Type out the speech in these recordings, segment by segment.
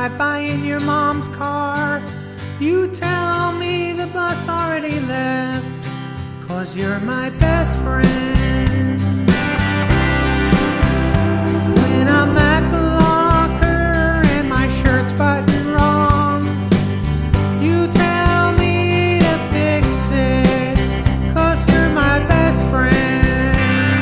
drive by in your mom's car. You tell me the bus already left, 'cause you're my best friend. When I'm at the locker and my shirt's buttoned wrong, you tell me to fix it, 'cause you're my best friend.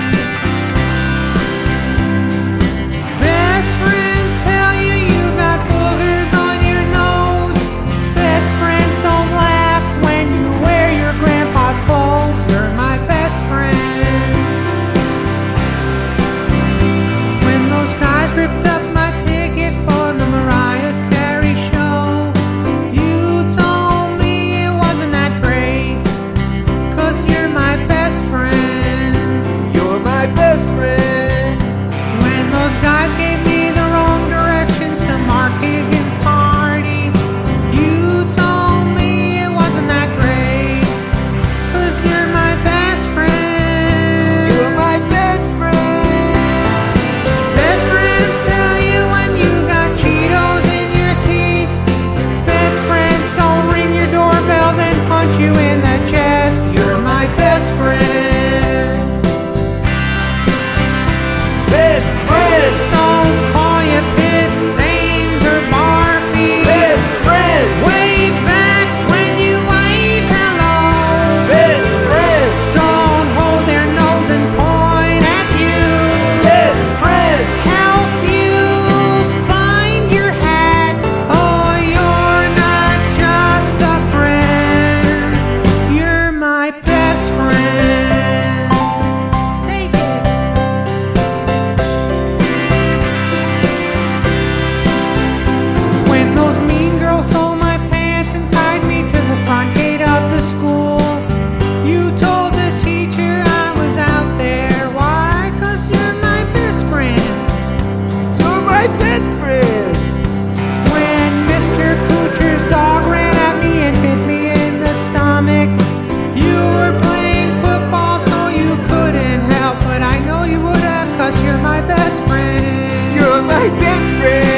Best friends tell you you got boogers on your nose. Best friends don't laugh when you wear your grandpa's clothes. You're my best friend. When those guys ripped up my ticket for the Mariah Carey show, you told me it wasn't that great, 'cause you're my best friend. You're my best friend. When those guys gave me the wrong directions to Mark Higgins' party, you told me it wasn't that great, 'cause you're my best friend. You're my best friend. Best friends tell you when you got Cheetos in your teeth. Best friends don't ring your doorbell, then punch you in the chest. You're my best friend. Best friends. Don't call you pit stains or barfy. Best friends. Way back when you wave hello. Best friends. Don't hold their nose and point at you. Best friends. Help you find your hat. Oh, you're not just a friend. You're my best friend. Take it. When those mean girls stole my pants and tied me to the front gate of the school, you told the teacher I was out there. Why? 'Cause you're my best friend. You're my best friend. When Mr. Kucher's dog ran at me and bit me in the stomach, you were playing football so you couldn't help, but I know you would have, 'cause you're my best friend. You're my best friend.